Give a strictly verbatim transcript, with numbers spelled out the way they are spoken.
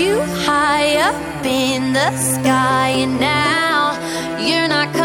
you high up in the sky, and now you're not